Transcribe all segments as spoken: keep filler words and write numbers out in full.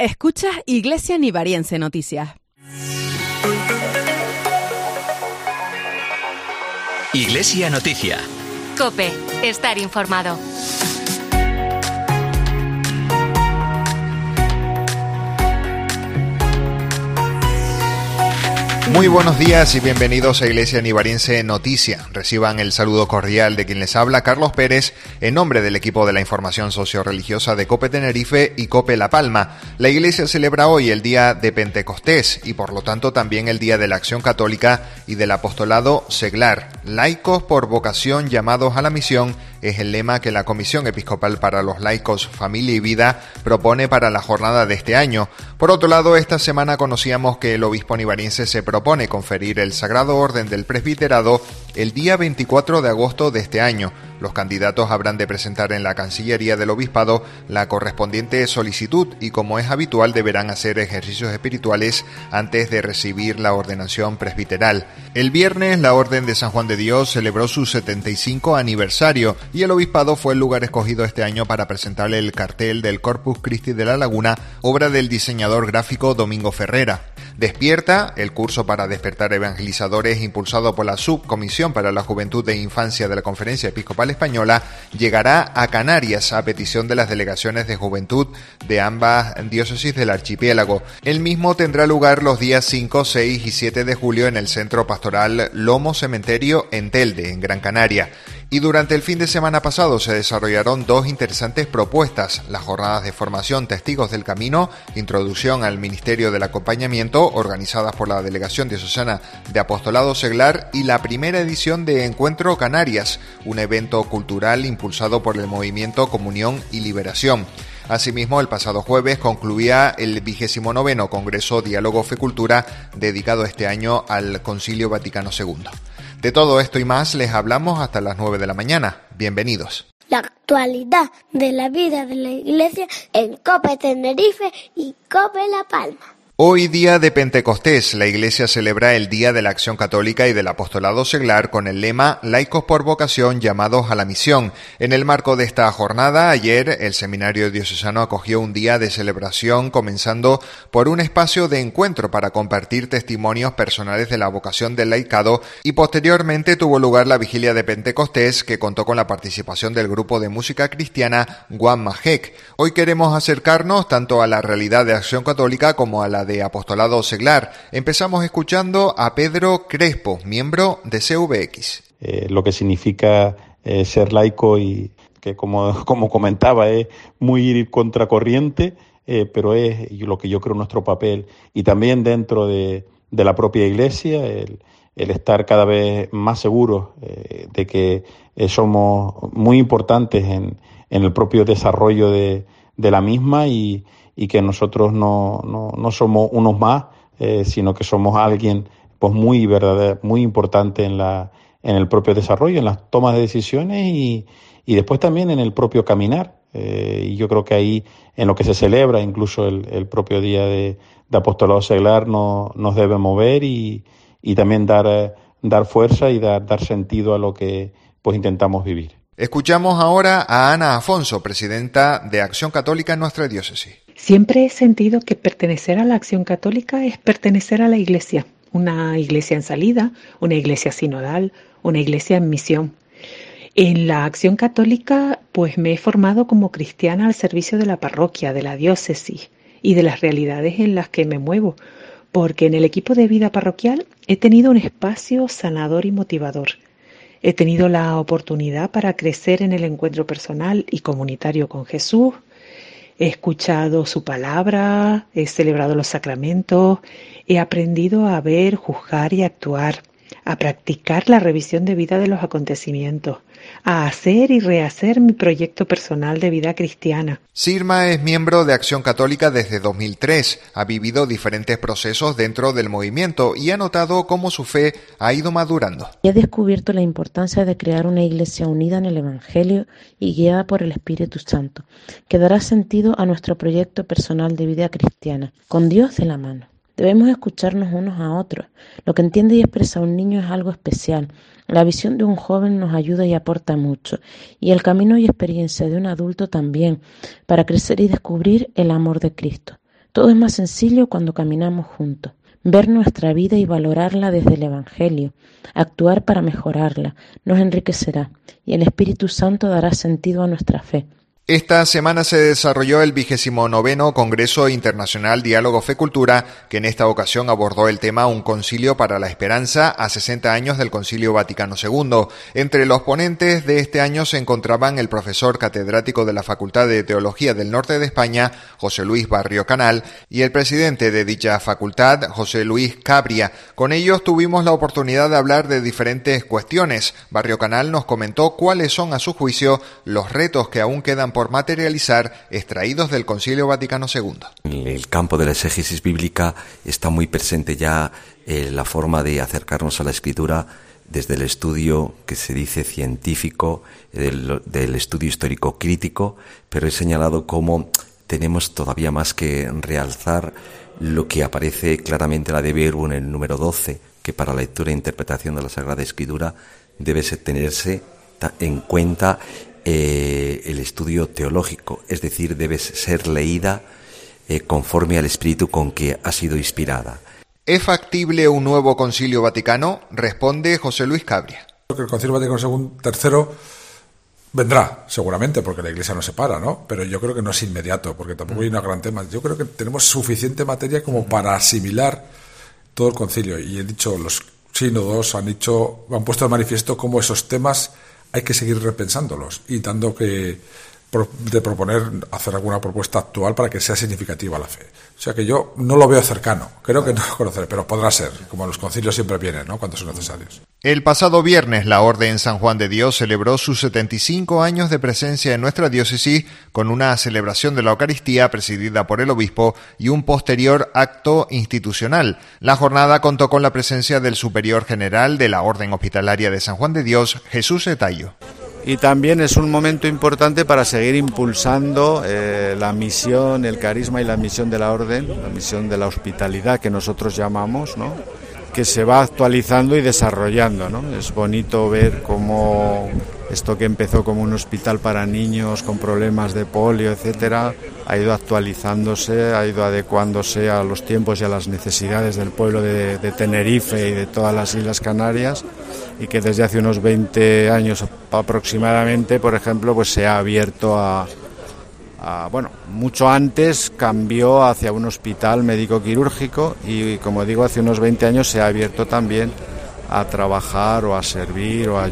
Escuchas Iglesia Nivariense Noticias. Iglesia Noticia. COPE. Estar informado. Muy buenos días y bienvenidos a Iglesia Nivariense Noticia. Reciban el saludo cordial de quien les habla, Carlos Pérez, en nombre del equipo de la información socio-religiosa de COPE Tenerife y COPE La Palma. La Iglesia celebra hoy el día de Pentecostés y por lo tanto también el día de la Acción Católica y del Apostolado Seglar. Laicos por vocación llamados a la misión es el lema que la Comisión Episcopal para los Laicos, Familia y Vida propone para la jornada de este año. Por otro lado, esta semana conocíamos que el obispo nivariense se propone conferir el Sagrado Orden del Presbiterado el día veinticuatro de agosto de este año. Los candidatos habrán de presentar en la Cancillería del Obispado la correspondiente solicitud y, como es habitual, deberán hacer ejercicios espirituales antes de recibir la ordenación presbiteral. El viernes, la Orden de San Juan de Dios celebró su setenta y cinco aniversario y el Obispado fue el lugar escogido este año para presentarle el cartel del Corpus Christi de la Laguna, obra del diseñador gráfico Domingo Ferrera. Despierta, el curso para despertar evangelizadores impulsado por la Subcomisión para la Juventud e Infancia de la Conferencia Episcopal Española, llegará a Canarias a petición de las delegaciones de juventud de ambas diócesis del archipiélago. El mismo tendrá lugar los días cinco, seis y siete de julio en el Centro Pastoral Lomo Cementerio en Telde, en Gran Canaria. Y durante el fin de semana pasado se desarrollaron dos interesantes propuestas: las jornadas de formación Testigos del Camino, introducción al Ministerio del Acompañamiento, organizadas por la Delegación Diocesana de Apostolado Seglar, y la primera edición de Encuentro Canarias, un evento cultural impulsado por el movimiento Comunión y Liberación. Asimismo, el pasado jueves concluía el vigésimo noveno Congreso Diálogo Fe Cultura, dedicado este año al Concilio Vaticano segundo. De todo esto y más les hablamos hasta las nueve de la mañana. Bienvenidos. La actualidad de la vida de la Iglesia en COPE Tenerife y COPE La Palma. Hoy, día de Pentecostés, la Iglesia celebra el Día de la Acción Católica y del Apostolado Seglar con el lema Laicos por vocación llamados a la misión. En el marco de esta jornada, ayer, el Seminario Diocesano acogió un día de celebración comenzando por un espacio de encuentro para compartir testimonios personales de la vocación del laicado, y posteriormente tuvo lugar la Vigilia de Pentecostés, que contó con la participación del grupo de música cristiana Guam Majek. Hoy queremos acercarnos tanto a la realidad de Acción Católica como a la de de Apostolado Seglar. Empezamos escuchando a Pedro Crespo, miembro de C V X. Eh, lo que significa eh, ser laico y que, como, como comentaba, es muy ir contracorriente, eh, pero es lo que yo creo nuestro papel. Y también dentro de, de la propia Iglesia, el, el estar cada vez más seguros eh, de que eh, somos muy importantes en, en el propio desarrollo de, de la misma y y que nosotros no, no, no somos unos más, eh, sino que somos alguien pues muy verdadero, muy importante en la en el propio desarrollo, en las tomas de decisiones y, y después también en el propio caminar. Eh, y yo creo que ahí, en lo que se celebra, incluso el, el propio día de, de Apostolado Seglar, no, nos debe mover y, y también dar, dar fuerza y dar, dar sentido a lo que pues intentamos vivir. Escuchamos ahora a Ana Afonso, presidenta de Acción Católica en nuestra diócesis. Siempre he sentido que pertenecer a la Acción Católica es pertenecer a la Iglesia, una Iglesia en salida, una Iglesia sinodal, una Iglesia en misión. En la Acción Católica, pues me he formado como cristiana al servicio de la parroquia, de la diócesis y de las realidades en las que me muevo, porque en el equipo de vida parroquial he tenido un espacio sanador y motivador. He tenido la oportunidad para crecer en el encuentro personal y comunitario con Jesús. He escuchado su palabra, he celebrado los sacramentos, he aprendido a ver, juzgar y actuar, a practicar la revisión de vida de los acontecimientos, a hacer y rehacer mi proyecto personal de vida cristiana. Sirma es miembro de Acción Católica desde dos mil tres, ha vivido diferentes procesos dentro del movimiento y ha notado cómo su fe ha ido madurando. He descubierto la importancia de crear una iglesia unida en el Evangelio y guiada por el Espíritu Santo, que dará sentido a nuestro proyecto personal de vida cristiana, con Dios de la mano. Debemos escucharnos unos a otros. Lo que entiende y expresa un niño es algo especial. La visión de un joven nos ayuda y aporta mucho. Y el camino y experiencia de un adulto también, para crecer y descubrir el amor de Cristo. Todo es más sencillo cuando caminamos juntos. Ver nuestra vida y valorarla desde el Evangelio, actuar para mejorarla, nos enriquecerá y el Espíritu Santo dará sentido a nuestra fe. Esta semana se desarrolló el vigésimo noveno Congreso Internacional Diálogo Fe Cultura, que en esta ocasión abordó el tema Un concilio para la esperanza a sesenta años del Concilio Vaticano segundo. Entre los ponentes de este año se encontraban el profesor catedrático de la Facultad de Teología del Norte de España, José Luis Barrio Canal, y el presidente de dicha facultad, José Luis Cabria. Con ellos tuvimos la oportunidad de hablar de diferentes cuestiones. Barrio Canal nos comentó cuáles son, a su juicio, los retos que aún quedan por materializar, extraídos del Concilio Vaticano segundo. En el campo de la exégesis bíblica está muy presente ya eh, la forma de acercarnos a la Escritura desde el estudio que se dice científico, del, del estudio histórico crítico, pero he señalado cómo tenemos todavía más que realzar lo que aparece claramente en la de Verbum en el número doce, que para la lectura e interpretación de la Sagrada Escritura debe tenerse en cuenta Eh, el estudio teológico, es decir, debe ser leída eh, conforme al espíritu con que ha sido inspirada. ¿Es factible un nuevo Concilio Vaticano? Responde José Luis Cabria. Creo que el Concilio Vaticano tercero vendrá, seguramente, porque la Iglesia no se para, ¿no? Pero yo creo que no es inmediato, porque tampoco hay un gran tema. Yo creo que tenemos suficiente materia como para asimilar todo el concilio. Y he dicho, los sínodos han dicho, han puesto de manifiesto cómo esos temas hay que seguir repensándolos y dando que de proponer hacer alguna propuesta actual para que sea significativa la fe. O sea que yo no lo veo cercano, creo que no lo conoceré, pero podrá ser, como los concilios siempre vienen, ¿no?, cuando son necesarios. El pasado viernes la Orden San Juan de Dios celebró sus setenta y cinco años de presencia en nuestra diócesis con una celebración de la Eucaristía presidida por el obispo y un posterior acto institucional. La jornada contó con la presencia del superior general de la Orden Hospitalaria de San Juan de Dios, Jesús Etayo. Y también es un momento importante para seguir impulsando eh, la misión, el carisma y la misión de la Orden, la misión de la hospitalidad que nosotros llamamos, ¿no?, que se va actualizando y desarrollando, ¿no? Es bonito ver cómo esto que empezó como un hospital para niños con problemas de polio, etcétera, ha ido actualizándose, ha ido adecuándose a los tiempos y a las necesidades del pueblo de, de Tenerife y de todas las Islas Canarias, y que desde hace unos veinte años aproximadamente, por ejemplo, pues se ha abierto a, a bueno, mucho antes cambió hacia un hospital médico-quirúrgico y, como digo, hace unos veinte años se ha abierto también a trabajar o a servir o a,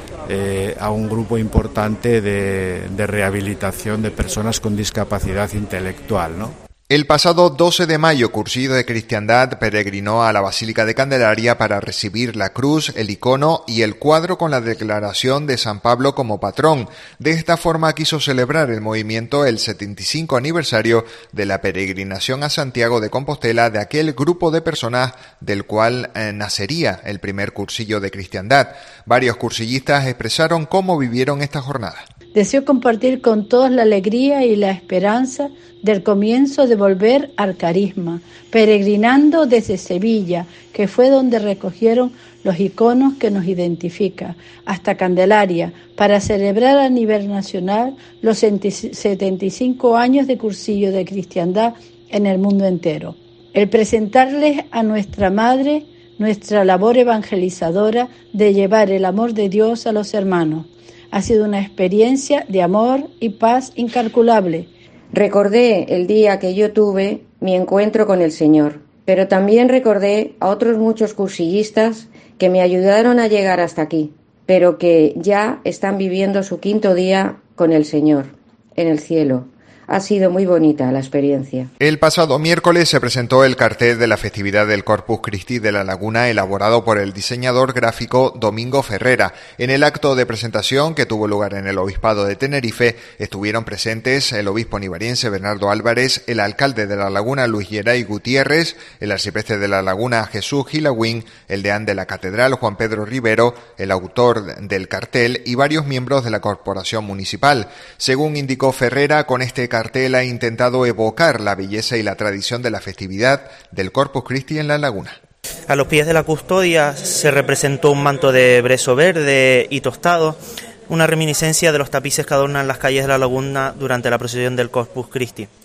eh, a un grupo importante de, de rehabilitación de personas con discapacidad intelectual, ¿no? El pasado doce de mayo, Cursillo de Cristiandad peregrinó a la Basílica de Candelaria para recibir la cruz, el icono y el cuadro con la declaración de San Pablo como patrón. De esta forma quiso celebrar el movimiento el setenta y cinco aniversario de la peregrinación a Santiago de Compostela de aquel grupo de personas del cual eh, nacería el primer Cursillo de Cristiandad. Varios cursillistas expresaron cómo vivieron esta jornada. Deseo compartir con todos la alegría y la esperanza del comienzo de volver al carisma, peregrinando desde Sevilla, que fue donde recogieron los iconos que nos identifican, hasta Candelaria, para celebrar a nivel nacional los setenta y cinco años de Cursillo de Cristiandad en el mundo entero. El presentarles a nuestra Madre nuestra labor evangelizadora de llevar el amor de Dios a los hermanos. Ha sido una experiencia de amor y paz incalculable. Recordé el día que yo tuve mi encuentro con el Señor, pero también recordé a otros muchos cursillistas que me ayudaron a llegar hasta aquí, pero que ya están viviendo su quinto día con el Señor, en el cielo. Ha sido muy bonita la experiencia. El pasado miércoles se presentó el cartel de la festividad del Corpus Christi de la Laguna, elaborado por el diseñador gráfico Domingo Ferrera. En el acto de presentación, que tuvo lugar en el Obispado de Tenerife, estuvieron presentes el obispo nivariense Bernardo Álvarez, el alcalde de la Laguna Luis Geray Gutiérrez, el arcipreste de la Laguna Jesús Gilawin, el deán de la Catedral Juan Pedro Rivero, el autor del cartel y varios miembros de la corporación municipal. Según indicó Ferrera, con este cartel ha intentado evocar la belleza y la tradición de la festividad del Corpus Christi en la Laguna. A los pies de la custodia se representó un manto de brezo verde y tostado, una reminiscencia de los tapices que adornan las calles de la Laguna durante la procesión del Corpus Christi.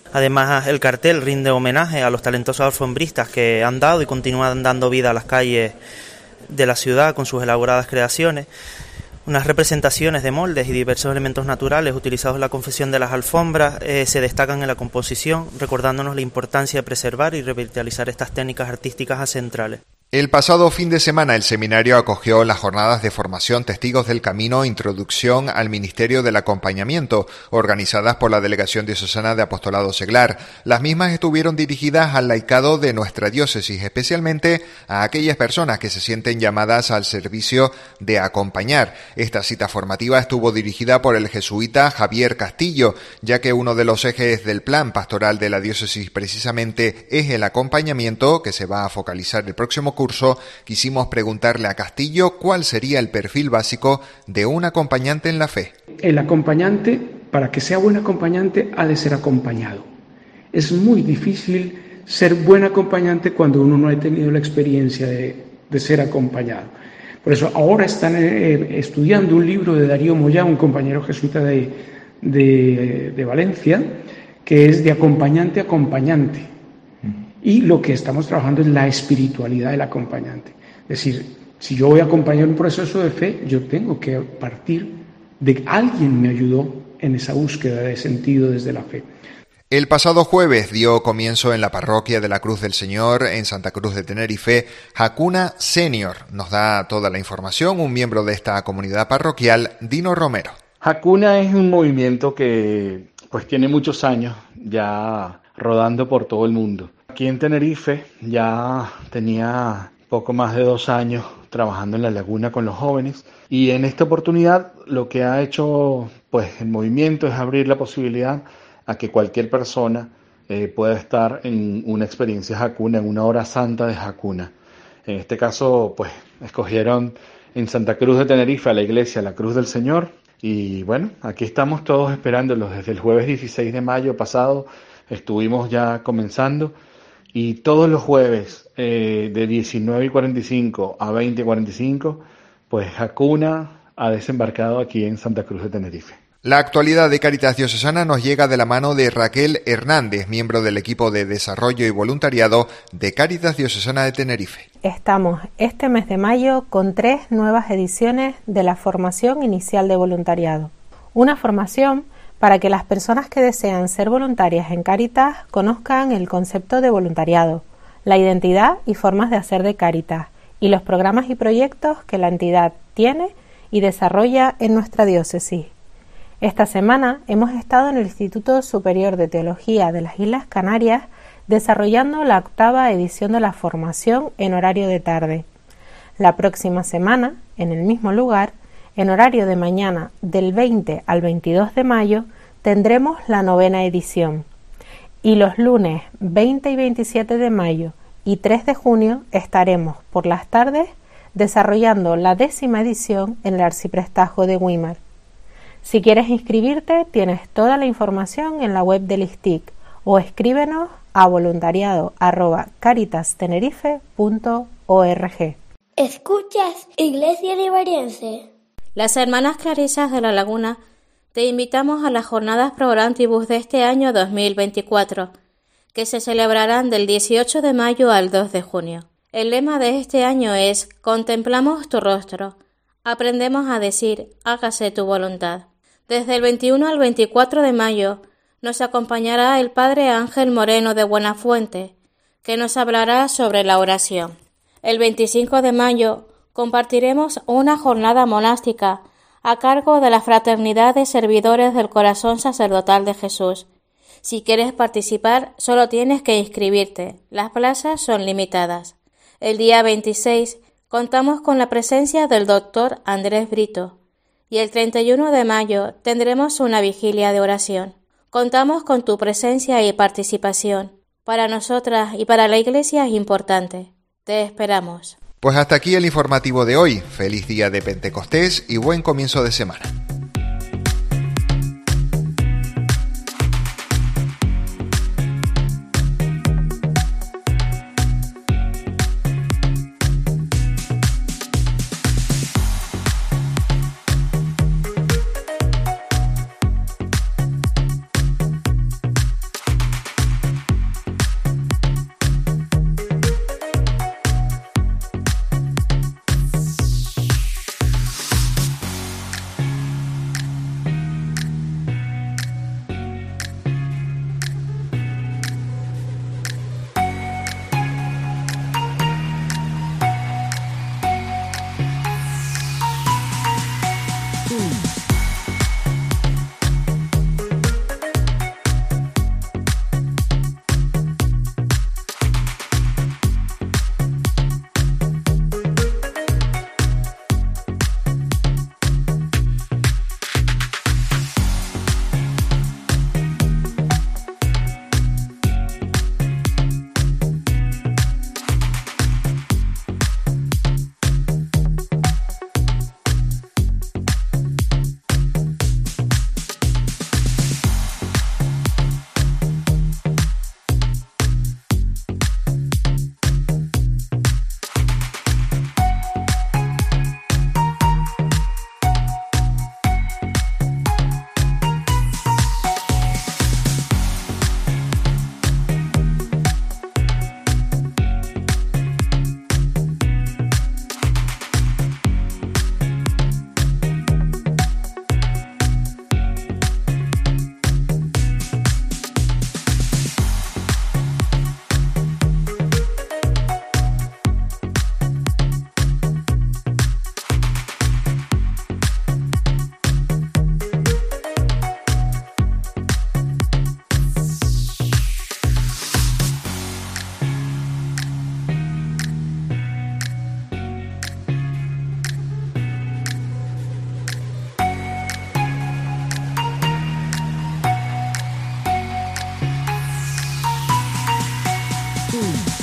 Además, el cartel rinde homenaje a los talentosos alfombristas que han dado y continúan dando vida a las calles de la ciudad con sus elaboradas creaciones. Unas representaciones de moldes y diversos elementos naturales utilizados en la confección de las alfombras eh, se destacan en la composición, recordándonos la importancia de preservar y revitalizar estas técnicas artísticas ancestrales. El pasado fin de semana el seminario acogió las jornadas de formación Testigos del Camino, Introducción al Ministerio del Acompañamiento, organizadas por la Delegación Diocesana de Apostolado Seglar. Las mismas estuvieron dirigidas al laicado de nuestra diócesis, especialmente a aquellas personas que se sienten llamadas al servicio de acompañar. Esta cita formativa estuvo dirigida por el jesuita Javier Castillo, ya que uno de los ejes del plan pastoral de la diócesis precisamente es el acompañamiento, que se va a focalizar el próximo curso. Quisimos preguntarle a Castillo cuál sería el perfil básico de un acompañante en la fe. El acompañante, para que sea buen acompañante, ha de ser acompañado. Es muy difícil ser buen acompañante cuando uno no ha tenido la experiencia de, de ser acompañado. Por eso ahora están eh, estudiando un libro de Darío Moyá, un compañero jesuita de, de, de Valencia, que es de acompañante a acompañante. Y lo que estamos trabajando es la espiritualidad del acompañante. Es decir, si yo voy a acompañar un proceso de fe, yo tengo que partir de que alguien me ayudó en esa búsqueda de sentido desde la fe. El pasado jueves dio comienzo en la parroquia de la Cruz del Señor, en Santa Cruz de Tenerife, Hakuna Senior. Nos da toda la información un miembro de esta comunidad parroquial, Dino Romero. Hakuna es un movimiento que pues tiene muchos años ya rodando por todo el mundo. Aquí en Tenerife ya tenía poco más de dos años trabajando en la laguna con los jóvenes, y en esta oportunidad lo que ha hecho pues el movimiento es abrir la posibilidad a que cualquier persona eh, pueda estar en una experiencia Hakuna, en una hora santa de Hakuna. En este caso pues escogieron en Santa Cruz de Tenerife a la iglesia La Cruz del Señor, y bueno, aquí estamos todos esperándolos. Desde el jueves dieciséis de mayo pasado estuvimos ya comenzando. Y todos los jueves eh, de diecinueve y cuarenta y cinco a veinte y cuarenta y cinco, pues Hakuna ha desembarcado aquí en Santa Cruz de Tenerife. La actualidad de Cáritas Diocesana nos llega de la mano de Raquel Hernández, miembro del equipo de desarrollo y voluntariado de Cáritas Diocesana de Tenerife. Estamos este mes de mayo con tres nuevas ediciones de la formación inicial de voluntariado. Una formación para que las personas que desean ser voluntarias en Cáritas conozcan el concepto de voluntariado, la identidad y formas de hacer de Cáritas, y los programas y proyectos que la entidad tiene y desarrolla en nuestra diócesis. Esta semana hemos estado en el Instituto Superior de Teología de las Islas Canarias desarrollando la octava edición de la formación en horario de tarde. La próxima semana, en el mismo lugar, en horario de mañana del veinte al veintidós de mayo, tendremos la novena edición. Y los lunes veinte y veintisiete de mayo y tres de junio estaremos por las tardes desarrollando la décima edición en el Arciprestajo de Güímar. Si quieres inscribirte, tienes toda la información en la web del I S T I C o escríbenos a voluntariado arroba caritastenerife punto org. Escuchas Iglesia Nivariense. Las hermanas clarisas de la Laguna te invitamos a las jornadas Pro Orantibus de este año dos mil veinticuatro, que se celebrarán del dieciocho de mayo al dos de junio. El lema de este año es Contemplamos tu rostro, aprendemos a decir hágase tu voluntad. Desde el veintiuno al veinticuatro de mayo nos acompañará el Padre Ángel Moreno de Buenafuente, que nos hablará sobre la oración. El veinticinco de mayo compartiremos una jornada monástica a cargo de la Fraternidad de Servidores del Corazón Sacerdotal de Jesús. Si quieres participar, solo tienes que inscribirte. Las plazas son limitadas. El día veintiséis contamos con la presencia del doctor Andrés Brito y el treinta y uno de mayo tendremos una vigilia de oración. Contamos con tu presencia y participación. Para nosotras y para la Iglesia es importante. Te esperamos. Pues hasta aquí el informativo de hoy. Feliz día de Pentecostés y buen comienzo de semana. Mm.